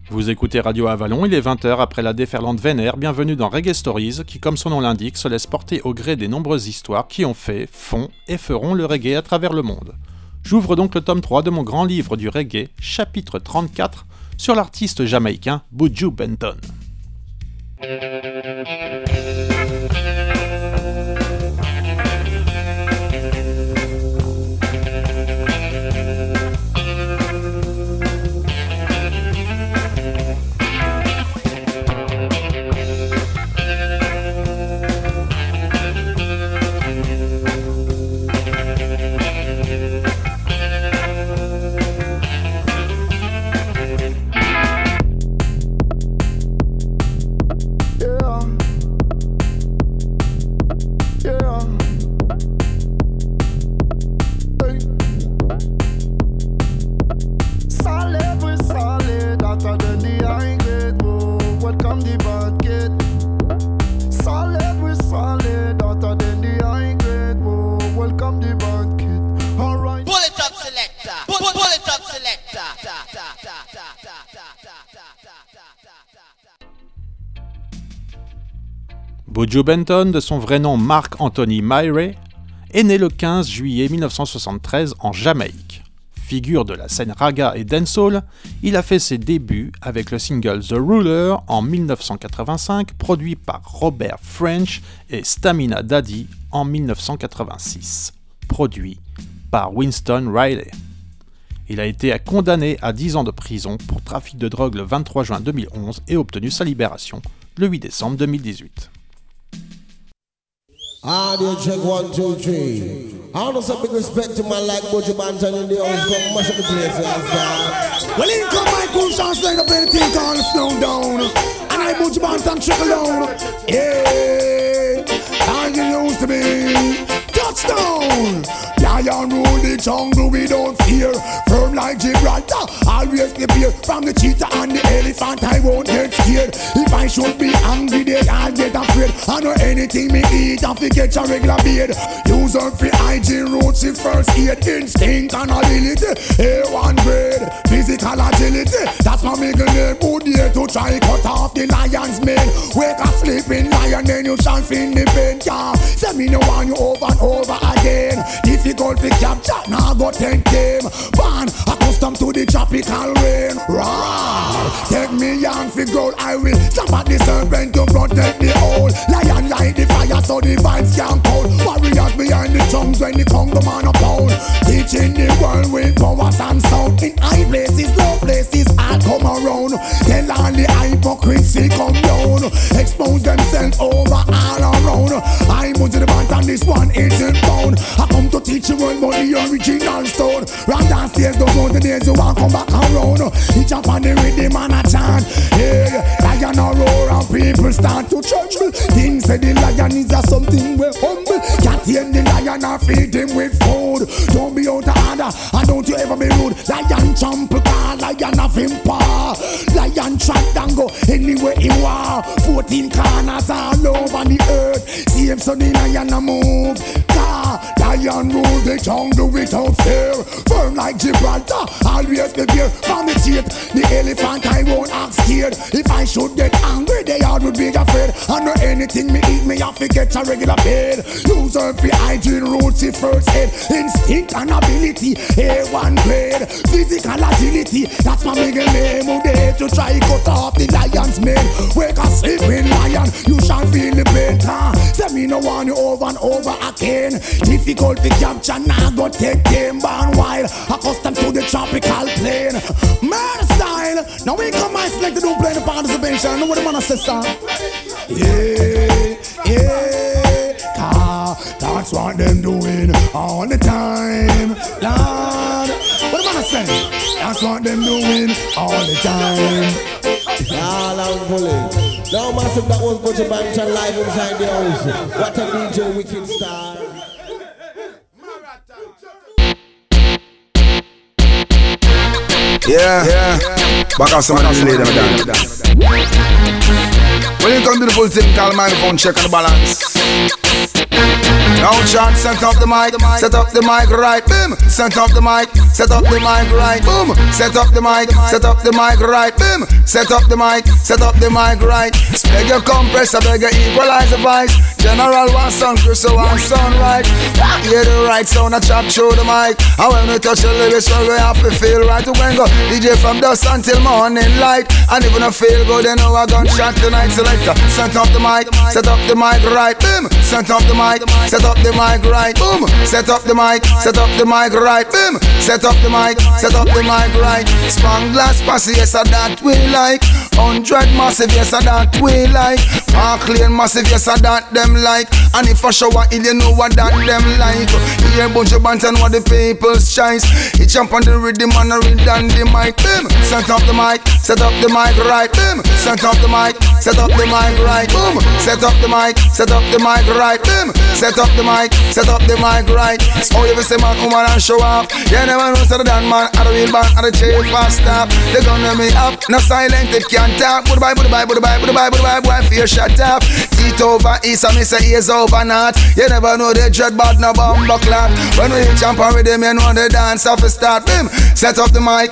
Vous écoutez Radio Avalon, il est 20h après la déferlante vénère, bienvenue dans Reggae Stories, qui comme son nom l'indique, se laisse porter au gré des nombreuses histoires qui ont fait, font et feront le reggae à travers le monde. J'ouvre donc le tome 3 de mon grand livre du reggae, chapitre 34, sur l'artiste jamaïcain Buju Banton. Buju Banton, de son vrai nom Mark Anthony Myre, est né le 15 juillet 1973 en Jamaïque. Figure de la scène raga et dancehall, il a fait ses débuts avec le single The Ruler en 1985, produit par Robert French, et Stamina Daddy en 1986, produit par Winston Riley. Il a été condamné à 10 ans de prison pour trafic de drogue le 23 juin 2011 et obtenu sa libération le 8 décembre 2018. Audio check 1, 2, 3. I want some big respect to my like Buju Banton in the house. Come mash up the place, you understand? Well, in come my cool chance like a play thing called Slow Down. And I Buju Banton trickle down. Yeah, how you used to be. Touchdown! Lion rule the jungle, we don't fear. Firm like Gibraltar, always prepare. From the cheetah and the elephant, I won't get scared. If I should be angry, then I'll get afraid. I know anything me eat, I forget a regular beard. Use up for hygiene, roots in first aid. Instinct and ability, A1 grade. Physical agility, that's my middle name. Good year to try cut off the lion's mane. Wake a sleeping lion, then you shall feel the pain. Yeah, say me no want you over and over again. Difficult to capture, now go take them. Born accustomed to the tropical rain. Rawr, take me young for gold. I will stamp at the serpent to protect the old. Lion light the fire so the vibes can't cold. Warriors behind the tongues when the Congo man upon. Teaching the world with powers and sound. In high places, low places, I'll come around. Tell all the hypocrisy come down. Expose themselves over all around. I'm to the band and this one isn't bound. I come to teach you world about the original stone. Round downstairs, don't know the days you want come back around. Each up on the rhythm and a chant. Yeah, lion a roar and people start to tremble. Things say the lion is a something we humble. Can't tame the lion or feed him with food. Don't be out of order and don't you ever be rude. Lion trample car, lion have him paw. Lion track and go anywhere he want. 14 corners all over the earth. See him so the lion a move. Car, lion rule the jungle without fear. Firm like Gibraltar, always prepare. From the teeth, the elephant I won't act scared. If I should get angry, they all would be afraid. I know anything me eat, me have to get a regular bed. Use her for hygiene, roots in first aid. Instinct and ability, A1 grade. Physical agility, that's my middle name. Who dare to try cut off the lion's mane. Wake a sleeping lion, you shall feel the pain. Say me no want you over and over again. Difficult to capture, now go take them born wild. Accustomed to the tropical plain. Mad style, now we come and select the new play the participation. Know what the man says, sir? Yeah, yeah, car, that's what them doing all the time. Lord, what the man say? That's what them doing all the time. All I'm pulling. Now, massive, that was Buju Banton live inside the house. What a DJ, wicked star. Yeah. Back off some of the lady, madam. When you come to the full thing, call my phone, check on the balance. Now chant, set up the mic right, boom. Set up the mic right, boom. Set up the mic right, boom. Set up the mic right. Beg your compressor, beg your equalizer voice. General one sound, Chris one sound right. Hear the right sound, I chop through the mic. And when we touch the lyrics, well, we have to feel right. To when go DJ from dusk until morning light. And even I feel good, you know I gunshot tonight. Selector, set up the mic right, boom. Set up the mic right, boom. Set up the mic right, boom. Set up the mic right. Spanglers posse, yes, that we like. 100 massive, yes, that we like. Mark Lane massive, yes, that them like. And if I show a hill, you know what that them like. Here bunch of bantan, what the people's choice. He jump on the rhythm and I read on the mic, boom. Set up the mic right, boom. Set up the mic right, boom. Set up the mic right, boom. Set up the mic right. Oh, you ever say man, woman and show up. You never know so the dan man, and the real band, and the chief fast stop. They gonna me up, no silent, it can't talk. Goodbye, boy, fear shut up. Teeth over east, and me say ears over north. You never know they dread bad, no bumbo clock. When we jump on with them, you know the dance off the start. Boom, set up the mic.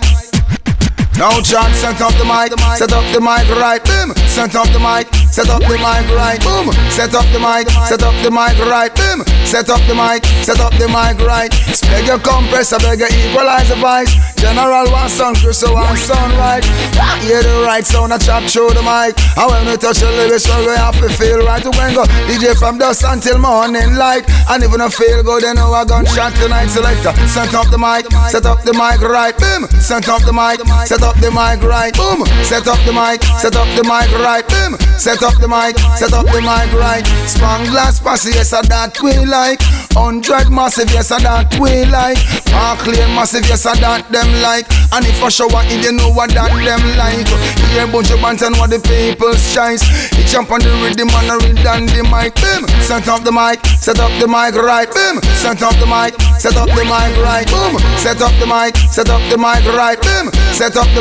Now chant, set up the mic right, boom. Set up the mic right, boom. Set up the mic right, boom. Set up the mic right. Beg your compressor, beg your equalizer voice. General one sound, Chris one sound right. Hear the right sound, I chop through the mic. And when we touch the lyrics, well, we have to feel right. To when go DJ from dusk until morning light. And even I feel good, you know I gunshot tonight. Selector, set up the mic right, boom. Set up the mic right, boom. Set up the mic right, boom. Set up the mic right. Spanglers posse, yes, that we like. 100 massive, yes, that we like. Mark Lane massive, yes, that them like. And if I show a hill, you know what that them like. Here bunch of bantan, what the people's choice. He jump on the rhythm and I read on the mic, boom. Set up the mic right, boom. Set up the mic right, boom. Set up the mic right, boom. Set up the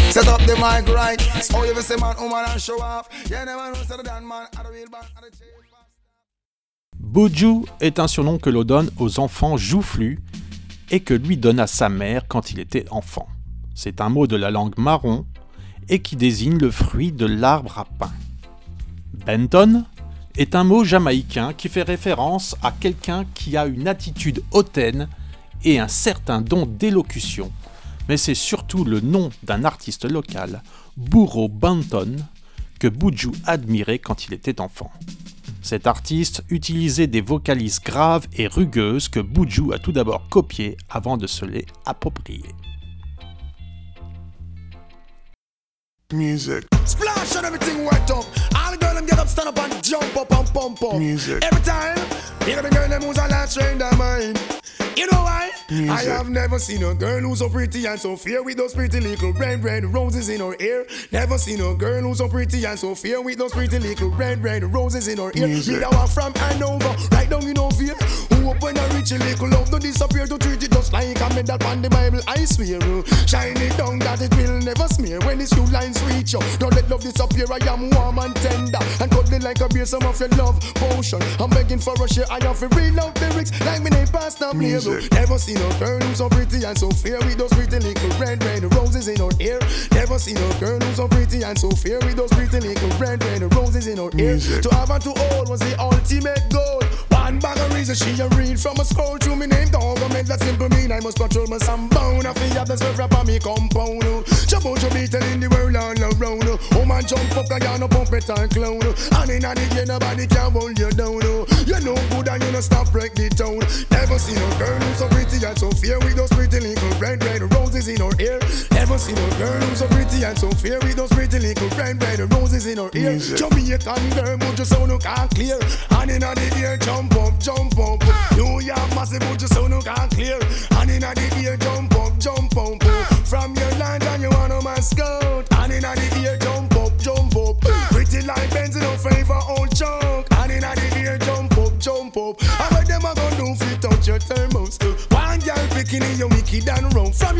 mic right. Oh, you ever say man, woman and show off. You never know so the dan man, and the real band, and the chief. Buju est un surnom que l'on donne aux enfants joufflus et que lui donna sa mère quand il était enfant. C'est un mot de la langue marron et qui désigne le fruit de l'arbre à pain. Benton est un mot jamaïcain qui fait référence à quelqu'un qui a une attitude hautaine et un certain don d'élocution, mais c'est surtout le nom d'un artiste local, Burro Banton, que Buju admirait quand il était enfant. Cet artiste utilisait des vocalises graves et rugueuses que Buju a tout d'abord copiées avant de se les approprier. Music. Splash and everything wet up. All the girls them get up, stand up and jump up and pump up. Music. Every time, you got the girl them who's a lot trained their mind. You know why? Music. I have never seen a girl who's so pretty and so fair with those pretty little red roses in her hair. Never seen a girl who's so pretty and so fair with those pretty little red roses in her hair. Me that one from Hanover, right down in Ovia. Who up when I reach a little love to disappear, to treat it just like a medal on the Bible, I swear. Shine it down that it will never smear. When these few lines reach you, don't let love disappear. I am warm and tender and cuddling like a beer, some of your love potion. I'm begging for a share, I have to read out lyrics like me name Pastor Blair. Never seen a girl who's so pretty and so fair with those pretty little red roses in her hair. Never seen a girl who's so pretty and so fair with those pretty little red roses in her hair. To have and to hold was the ultimate goal. One bag of reason she a read from a scroll to me name dog. I make that simple mean I must control my soundbound. I feel have the swerve rap on me compound. Jump out your beat in the world all around. Oh man jump up and you no pump it and clown. And in the game nobody can hold you down. You know good and you no stop break the town. Never seen a girl who's so pretty and so fair with those pretty little red roses in her hair. Never seen a girl who's so pretty and so fair with those pretty little red roses in her hair. Jamaican girl but your sound can't clear. And in the ear jump up. New York massive but your sound can't clear. And in the ear jump up. From your land and you wanna mascot. And in the ear jump up. Pretty like Benz no favor old chunk. And in the ear jump up. I heard them a gon' do fit out your thermos. One girl picking in your wicked and wrong. From you no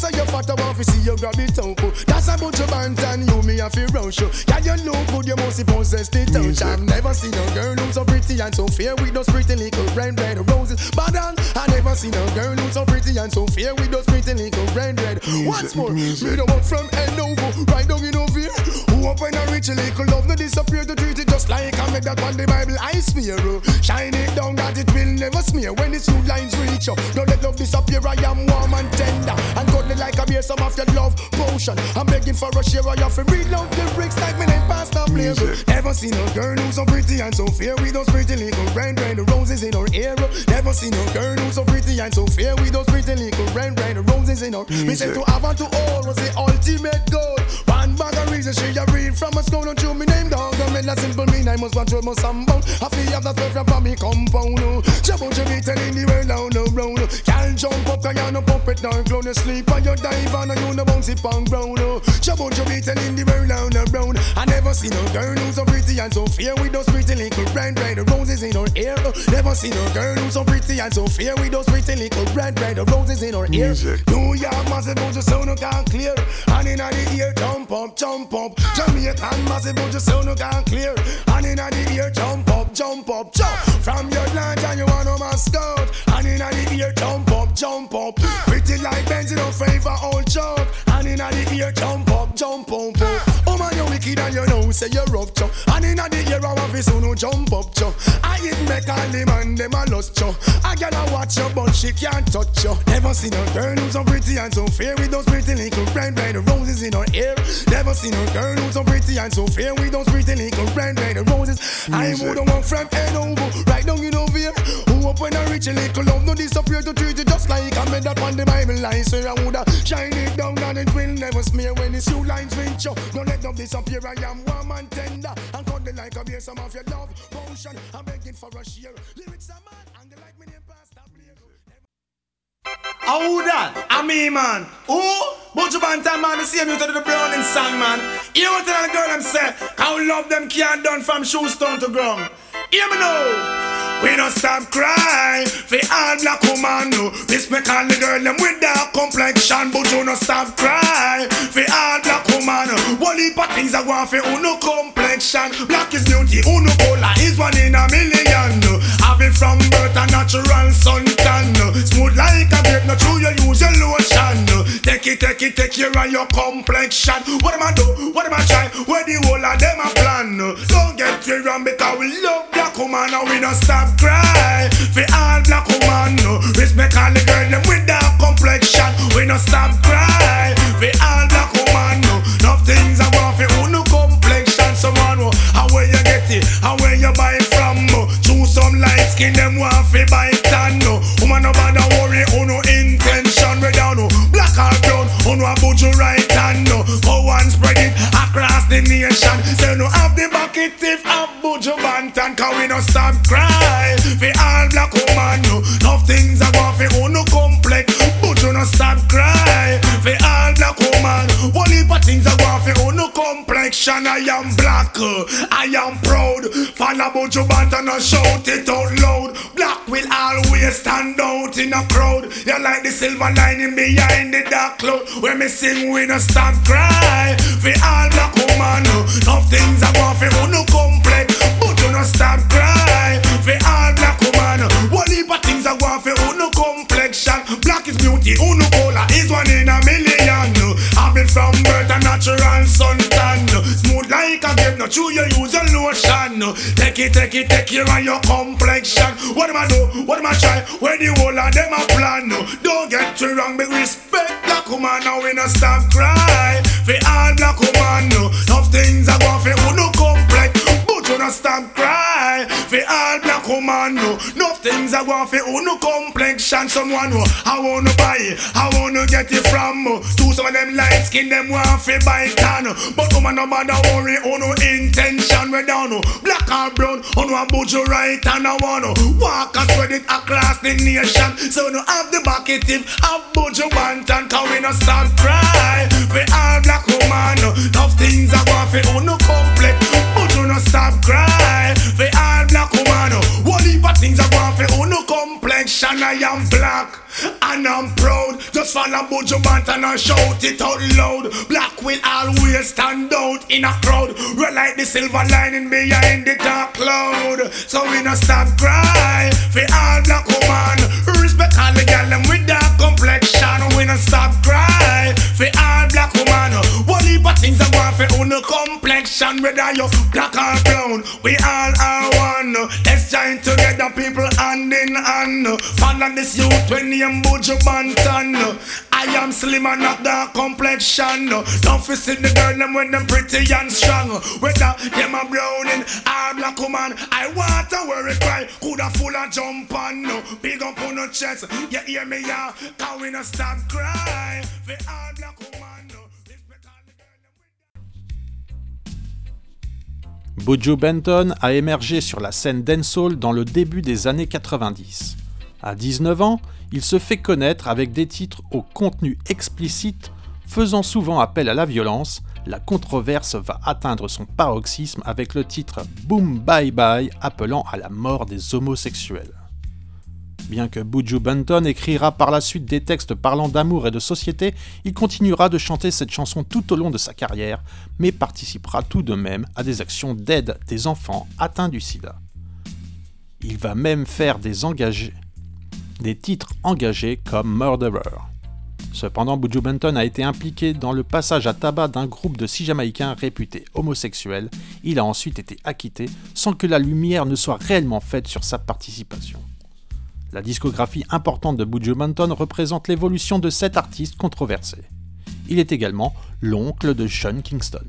say you fat, I want to see you grab it up. That's a bunch of bantan, you me have to rush you. Yeah, you look good, you must possess the touch. I've never seen a girl who's so pretty and so fair with those pretty little red roses. But I never seen a girl who's so pretty and so fair with those pretty little red. Once more, me the one from Edover, right down in over here. Who up when I reach a little love, no disappear to treat it just like I made that on the Bible I smear. Shine it down that it will never smear when the two lines reach you. Don't let love disappear, I am warm and tender and cuddly like a beer, some of your love potion. I'm begging for a share, I have to read out the bricks like me name Pastor Blair. Never seen a girl who's so pretty and so fair with those pretty little red roses in her hair. Never seen a girl who's so pretty and so fair with those pretty little red roses in her. Me say to have and to all was the ultimate goal. One bag of reason she a read from a stone until me name dog. I mean a simple mean I must watch almost some bound. I feel have that perfume from me compound. Jump out your feet and in the world down the road. Can't jump up cause you no pump it down. Clown you sleep and you dive and you no bounce it on ground. Jump out your feet and in the world down the road. I never seen a girl who's so pretty and so fair with those pretty little red roses in her hair. Never seen a girl who's so pretty and so fair with those pretty little red roses in her hair. New York massive but your sound can't clear. And in the ear jump up, jump up. Jamaican massive but your sound can't clear. And in the ear jump up, jump up, jump. From your land and you want to mascot. And in the ear jump up, jump up. Pretty like Benz in a favor old chalk. And in the ear jump up, jump up. Oh man you wicked and you know say you're rough chop. And in the ear I want to so no jump up chop. I hit make all the man them a lost chop. I gotta watch you but she can't touch you. Never seen a girl who's so pretty and so fair with those pretty little red roses in her hair. Never seen a girl who's so pretty and so fair with those pretty little red roses. I would have one from Edover, right down in over here. Who up when I reach a little love, no disappear to treat it just like I made that on the Bible I say I would have shine it down and it will never smear when it's two lines reach you. Don't let them disappear, I am warm and tender and cuddly like a beer, some of your love potion. I'm begging for a share. Lyrics are mad and they like me name Pastor Blair. Who that? I mean, man. Who? Buju Banton, man, the same you to the Browning song, man. You know what the girl them say? How love them can't done from shoes down to ground. Hear me now. We don't stop crying for all black woman, no. Respect all the girl them with dark complexion, but you don't stop crying for all black woman. One heap of things are going for uno complexion. Black is beauty, uno color is 1 in a million. Have it from birth a natural suntan. Smooth like a grape, not true you use your lotion. Take it care of your complexion. What am I do? What am I try? Where the whole of them a plan? Don't get me wrong because we love black woman and we don't stop cry for all black woman. Respect all the girl them with dark complexion. We don't stop cry for all black woman. Enough things I want for uno complexion. Someone how where you get it, how where you buy it from. Choose some light skin them want for buy tan. Woman no bother worry uno intention. We down black or brown uno a Buju right hand. Go and spread it across the nation. Say no have the bucket if have Buju Banton. Cause we don't stop cry for all black woman. Enough things are going for uno complex. Buju no stop cry for all black woman. One heap of things are going for uno complexion. I am black, I am proud. Follow Buju Banton and shout it out loud. Black will always stand out in a crowd. You like the silver lining behind the dark cloud. When me sing we don't stop cry for all black woman. Enough things are going for uno complex. Buju no stop cry for all black woman. One heap of things are going for uno complexion. Black is beauty, uno color is 1 in a million. Have it from birth a natural suntan. Smooth like a grape, not true you use your lotion. Take it care of your complexion. What am I do? What am I try? Where the whole of them a plan? Don't get me wrong, but respect black woman. Now we not stop cry for all black woman. Enough things are going for uno complex. But you not stop cry for all black woman. Enough things are going for uno complexion. Someone I wanna buy it, I wanna get it from. To some of them light skin them want for buy tan. But woman no bother worry, uno intention we down. Black or brown, uno a Buju right and I wanna walk and spread it across the nation. So no have the bucket if have Buju Banton. Cause we no stop cry for all black woman. Enough things are going for uno complex. But you no stop cry for all black woman. One heap of things are going for uno complexion. I am black and I'm proud. Just Follow Buju Banton and shout it out loud. Black will always stand out in a crowd. We're like the silver lining behind the dark cloud. So we no stop cry for all black woman. Respect all the girl them with dark complexion. We no stop cry for all black woman. One heap of things are going for on the complexion. Whether you black or brown, we all are one. Let's join together, people, hand in hand. Follow this youth when name Buju Banton. I am slim and not dark complexion. Don't visit the girl them when them pretty and strong. Whether them a brown in or black woman, I want to wear it cry. Coulda full of jump on. Big up on the chest. You hear me, yeah? Can we not stop cry for all black woman? Buju Banton a émergé sur la scène dancehall dans le début des années 90. À 19 ans, il se fait connaître avec des titres au contenu explicite, faisant souvent appel à la violence. La controverse va atteindre son paroxysme avec le titre Boom Bye Bye, appelant à la mort des homosexuels. Bien que Buju Banton écrira par la suite des textes parlant d'amour et de société, il continuera de chanter cette chanson tout au long de sa carrière, mais participera tout de même à des actions d'aide des enfants atteints du sida. Il va même faire des titres engagés comme Murderer. Cependant, Buju Banton a été impliqué dans le passage à tabac d'un groupe de 6 Jamaïcains réputés homosexuels. Il a ensuite été acquitté sans que la lumière ne soit réellement faite sur sa participation. La discographie importante de Buju Banton représente l'évolution de 7 artistes controversés. Il est également l'oncle de Sean Kingston.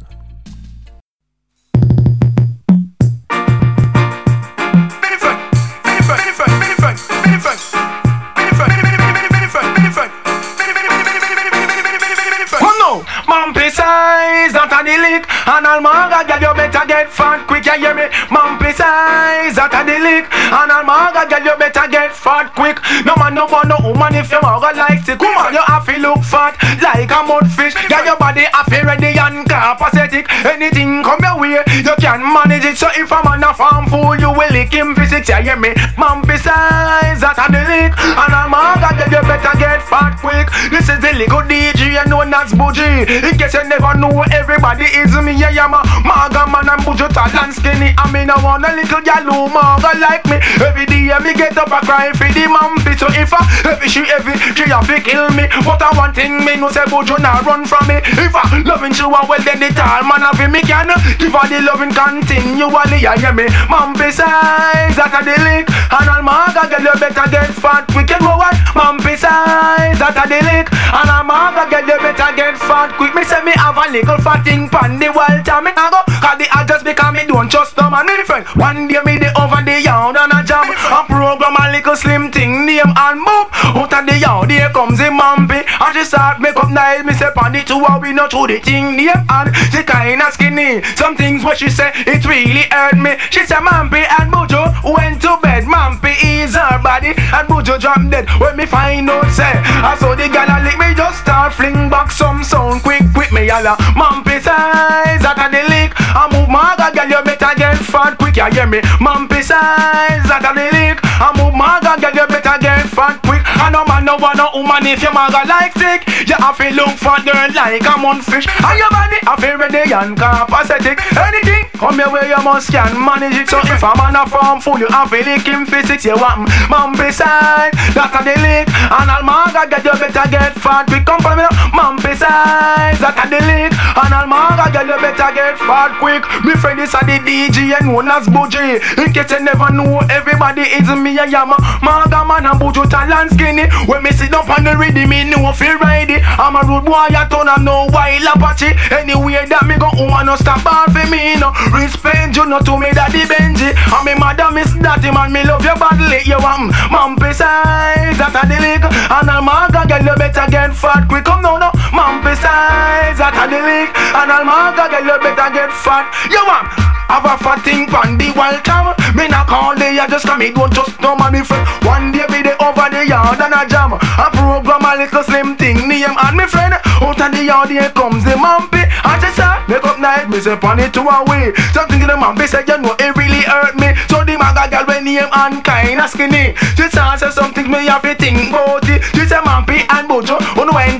Mumpy size, that a the lick. And all manga girl, you better get fat quick, you hear me? Mumpy size, that a the lick. And all manga girl, you better get fat quick. No man no want no woman if your manga likes it. Woman, you have to look fat like a mudfish. Get your body have to ready and capacitic. Anything come your way, you can manage it. So if a man a farm fool, you will lick him physics, you hear me? Mumpy size, that a the lick. And all manga girl, you better get fat quick. This is the little DJ known as Buju. In case you never know, everybody is me. I am a maga man and Buju tall and skinny. I mean I want a little girl who maga like me. Every day me get up and cry for the mumpy. So if she have to kill me. But I one thing me no say Buju not run from me. If I loving she well then the tall man of me can give her the loving continually. You hear me? Mumpy size that a the lick. And all maga girl you better get fat. We can go what? Mumpy size that a the lick. And all maga girl you better get fat quick. Me say me have a little fat thing pan the world time. Me I go cause the address because me don't trust them and me friend. One day me the over the yard and a jam. A program a little slim thing name and move. Out of the yard here comes the mumpy. And she start make up nice. Me say pan the two we not through the thing name. And she kinda skinny. Some things what she say it really hurt me. She say mumpy and Buju went to bed. Mumpy is her body and Buju drop dead. When me find out say I saw the gal lick me just start fling back some sound quick me yalla. Mumpy size that a the lick. I move maga girl you better get fat quick, you hear me? Mumpy size that a the lick. I move maga girl you better get fat quick. I no man no want no woman if your maga like sick. You have to look for girl like a mudfish. And your body have to ready and capacitic. Anything come your way you must can manage it. So if a man a farm full you have to lick him physics. You want mumpy size that a the lick. And all maga girl you better get fat quick. Come for me now. Mumpy size that a the lick. And all maga girl you better get fat quick. Me friend is a the DJ and known as Buju. In case you never know, everybody is me. I am a maga man and Buju tall and skinny. When me sit up on the rhythm, me know feel ride it. I'm a rude boy, I turn and no wild Apache. Anyway that me go on no stop ball for me no. Respect you not to me daddy Benji. And me mother miss daddy man, me love you badly. You want mumpy size that a the lick. And all maga girl you better get fat quick. Come now no, mumpy size that a the lick. And all maga girl you better get fat. You want have a fat thing pan the wild time. Me not call day, I just come me don't just know my friend. One day be the over the yard and a jam. A program a little slim thing name and me friend. Out of the yard here comes the mumpy. And she say make up night, me say pan it to away. Something to the mumpy say you know it really hurt me. So the maga girl when name and kinda skinny. She say something me have to think about it. She say mumpy and Buju, you know when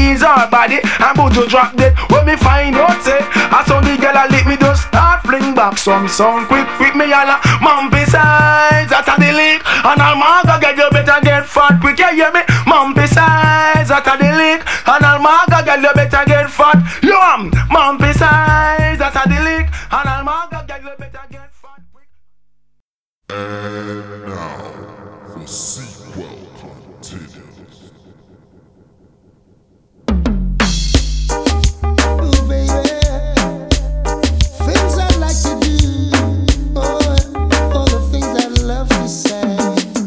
squeeze her body and Buju drop dead. When me find out say, I saw the girl a lick me just start fling back some sound quick me yalla. Mumpy size that a the lick, and all maga girl you better get fat quick. You hear me? Mumpy size that a the lick, and all maga girl you better get fat. You am mumpy size that a the lick, and all maga girl you better get fat quick. And now the sequel continues. Ooh, baby, things I like to do, all the things I love to say,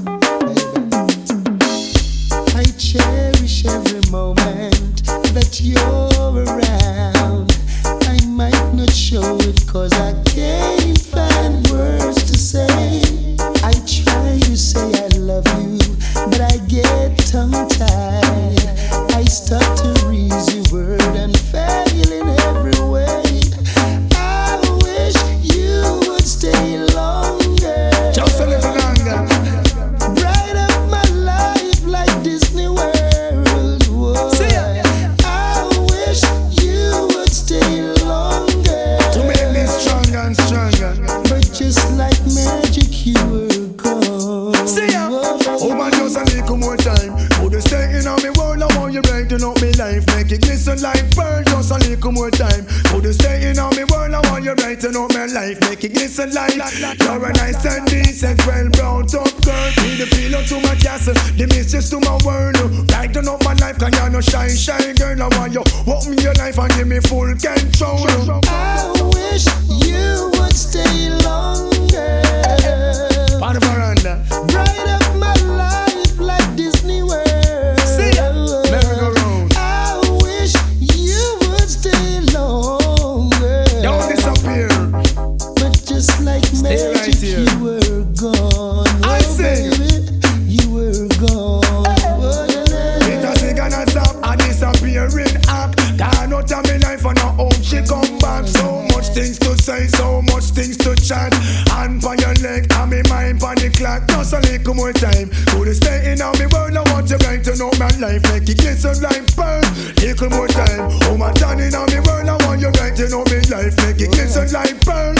baby. I cherish every moment that you're around. I might not show it 'cause I can't find words to say. I try to say I love you, but I get tongue-tied. I start to read your word and fail in every way. I wish you would stay longer. Just a little longer. Bright up my life like Disney World. Whoa. I wish you would stay longer. To make me stronger and stronger. But just like magic, you were gone. See ya. Oh man, just a little more time. Put the stake in on me world, I want you brighten up me life. Make it glisten like pearl, just a little more time. Put the stake in on me world, I want you brighten up my life. Make it glisten like you're a nice and decent, well brought up girl. Be the pillow to my castle, the mistress to my world. Brighten up my life, can you no shine, shine girl. I want you open your life and give me full control. I wish you would stay longer. On the veranda. Bright up my life like Disney World. See ya. Merry-go-round. I wish you would stay longer. Don't disappear. But just like Stay magic, right here. you were gone. I say. Baby, you were gone. It a sing and a stop, a disappearing act. Turn out of me life and I hope she come back. So much things to say, so much things to chat. Hand on your leg and me mind on the clock. Just a little more time. Could stay in on me world, I want you right to know my life. Make it glisten like pearl. Little more time. Oh my turn in on me world, I want you right to know me life. Make it glisten like pearl.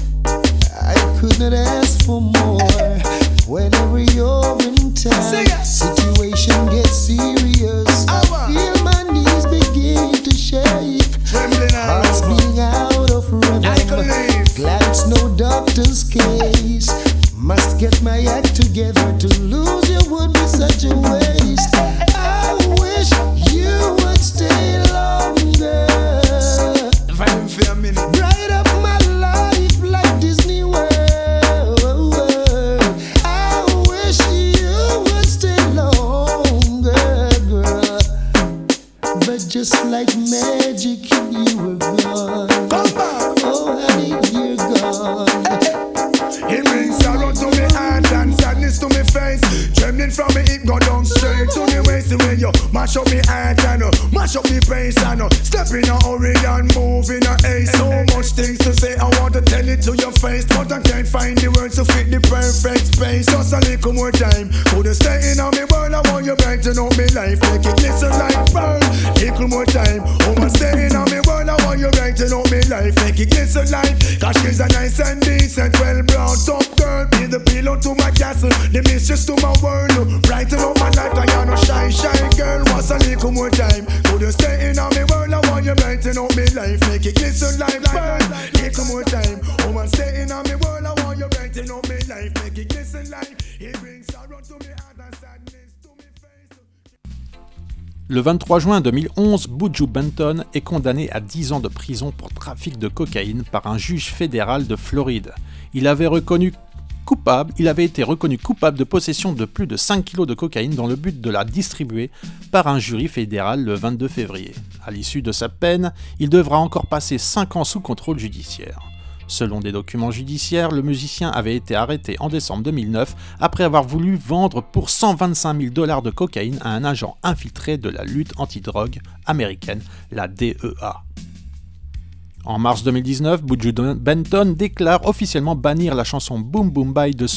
I could not ask for more. Whenever you're in town, Sing it. situation gets serious. I feel my knees begin to shake. Trembling Heart's eyes. being out of Like a rhythm. leaf. Glad it's no doctor's case. Must get my act together. To lose you would be such a waste. I wish you would stay longer. Vibe for a minute. Bright up my life like Disney World. I wish you would stay longer, girl. But just like magic, you were gone. Come back. Oh, honey, you're gone. It brings sorrow to me heart and sadness to me face. Trembling from me, it go down straight to the waist. The way you mash up me heart and mash up the pace and step in a hurry and move in a haste. So much things to say, I want to tell it to your face, but I can't find the words to fit the perfect space. Just a little more time. Could stay in on me world, I want you brighten up me life. Make it glisten like pearl. Little more time. Oh, my stay in on me world, I want you brighten up me life. Make it glisten like. Cause she's a nice and decent, well brought up girl. Be the pillow to my castle, the mistress to my world. Brighten up my life, I am no shy, shy girl. What's a little more time? Could you stay in on me world? I want you brighten up me life. Make it glisten like pearl. Little more time. Oh man, stay in on me world. I want you brighten up me life. Make it glisten like. It brings sorrow to me heart and sadness to me face. Le 23 juin 2011, Buju Banton est condamné à 10 ans de prison pour trafic de cocaïne par un juge fédéral de Floride. Il avait été reconnu coupable de possession de plus de 5 kg de cocaïne dans le but de la distribuer par un jury fédéral le 22 février. À l'issue de sa peine, il devra encore passer 5 ans sous contrôle judiciaire. Selon des documents judiciaires, le musicien avait été arrêté en décembre 2009 après avoir voulu vendre pour 125 000 $ de cocaïne à un agent infiltré de la lutte antidrogue américaine, la DEA. En mars 2019, Buju Banton déclare officiellement bannir la chanson Boom Boom Bye de son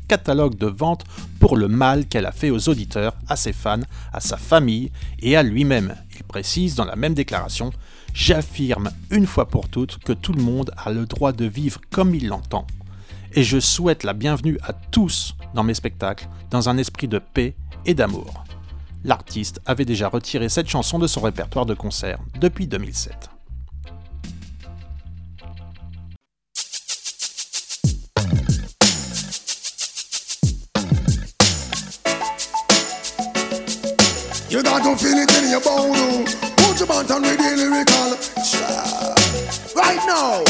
catalogue de vente pour le mal qu'elle a fait aux auditeurs, à ses fans, à sa famille et à lui-même. Il précise dans la même déclaration « J'affirme une fois pour toutes que tout le monde a le droit de vivre comme il l'entend. Et je souhaite la bienvenue à tous dans mes spectacles, dans un esprit de paix et d'amour. » L'artiste avait déjà retiré cette chanson de son répertoire de concert depuis 2007. You got to feel it in your bone. Put your button with the lyrical. Right now,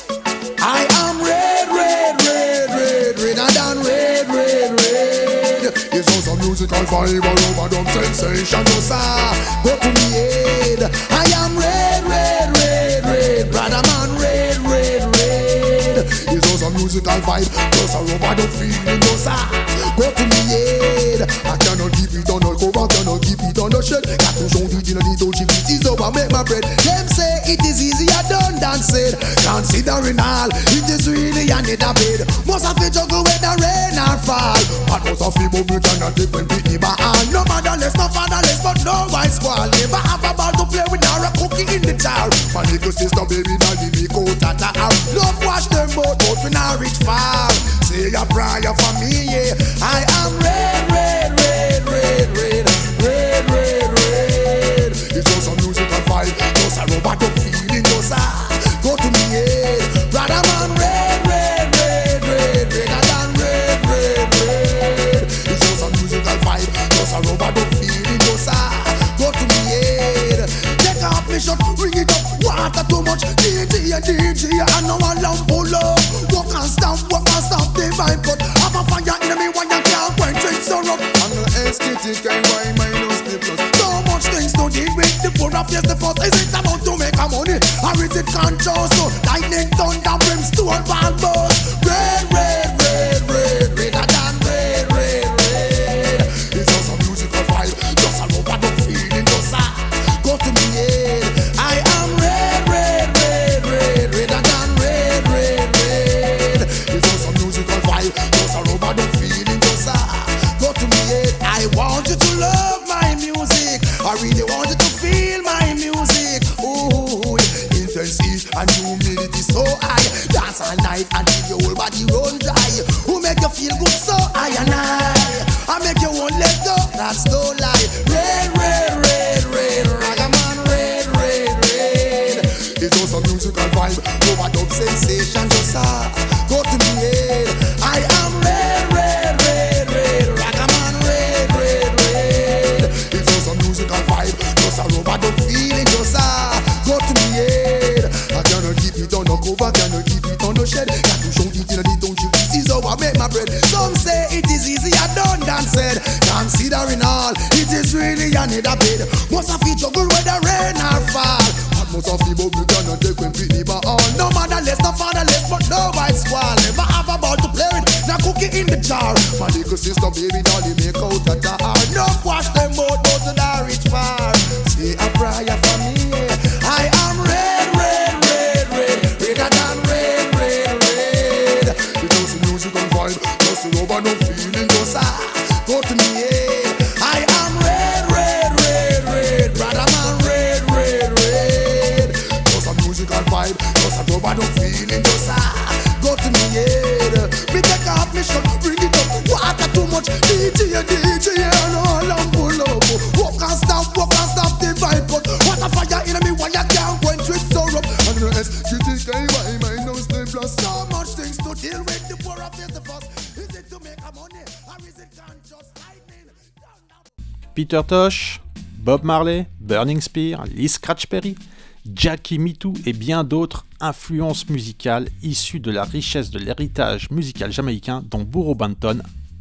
I am red, red, red, red, redder than red, red, red. It's also musical vibe all over them sensation. Just go to me head. I am red, red, red, red, brother man, red, red, red. It's also musical vibe. Just all over the feeling. Just go to me head. I cannot keep it on the cover, cannot keep it on the shed. Got to show it in the little chip, it is over, make my bread. Them say it is easier done than said. Considering all, it is really a need a bed. Must have to juggle with the rain or fall. But must have to move it and not depend on the bar. No motherless, no fatherless, but no white squall. Never have a ball to play with or a cookie in the jar. My little sister, baby, daddy, me go tata out. Love wash them boat, but we not reach far. Say a prayer for me, yeah. I am red, red, red, red, red, red, red, red. It's just a musical vibe, just a robot up feeling, just a go to me head. Brother man, red, red, red, red, redder than red, red, red. It's just a musical vibe, just a robot up feeling, just a go to me head. Take off me shot, ring it up, water too much. DJ, I know a lamp pull up. Walk and stop the vibe, but have a fire in me when you can't quench it so rough. I'm not aesthetic, I why minus the plus. So much things to deal with, the poor of yes the first. Is it about to make a money, or is it conscious? So lightning, thunder, brimstone, ball buzz. Red, red, red, red, redder than red, red, red. It's just a musical vibe, just a robot of feeling, just a go to me head. I am red, red, red, red, redder than red, red, red. It's just a musical vibe, just a robot of feeling, just a go to me head. I want you to love my music, I really want you to feel my music. Ooh, intensity and humility so high. Dance all night until your whole body run dry. Who make you feel good so high and I make you won't let go, that's no lie. Red, red, red, red, ragaman, red, red, red. It's just a musical vibe, overdub sensation, just go to me head. I am red, red, red, red, ragaman, red, red, red. It's just a musical vibe, just a overdub feeling, just go to me head. I cannot keep it on the cover, cannot keep it on the shed. Got to show it in the township, this is how I make my bread. Some say it is easier done than said. Considering all, it is really a need a bed. Must have to juggle with the rain or fall. But must have to bubble cannot take when Pitney all. No motherless, no fatherless, but no white squall. Never have a ball to play with, now cookie in the jar. My little sister, baby, dolly, make out a jar. No wash them boat, go to the rich far. Say a prayer for me, yeah. I am red, red, red, red, redder than red, red, red. It's just a musical vibe, just a rubber, no feeling, just go to me, yeah. I am red, red, red, red, brother man, red, red, red. Just a musical vibe, just a rubber, no feeling, just go to me, yeah. Me take off me shirt, bring it up, water too much. DJ, I know I'm pull up. Walk and stop the vibe, but what a fire in me, why you can't quench with syrup. I'm gonna ask you to stay by my nose, stay plus. So much things to deal with, the poor of the first. Is it to make a money, or is it conscious lightning? Peter Tosh, Bob Marley, Burning Spear, Lee Scratch Perry, Jackie Mittoo et bien d'autres influences musicales issues de la richesse de l'héritage musical jamaïcain dont Buju Banton,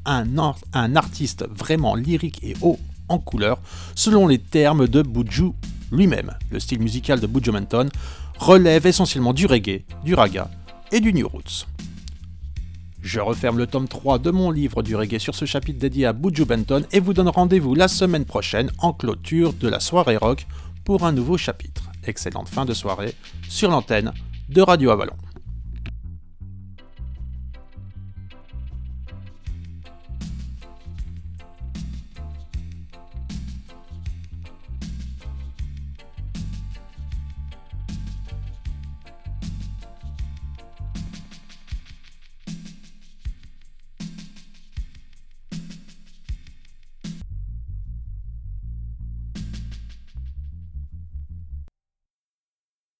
un artiste vraiment lyrique et haut en couleur, selon les termes de Buju lui-même. Le style musical de Buju Banton relève essentiellement du reggae, du raga et du new roots. Je referme le tome 3 de mon livre du reggae sur ce chapitre dédié à Buju Banton et vous donne rendez-vous la semaine prochaine en clôture de la soirée rock pour un nouveau chapitre. Excellente fin de soirée sur l'antenne de Radio Avalon.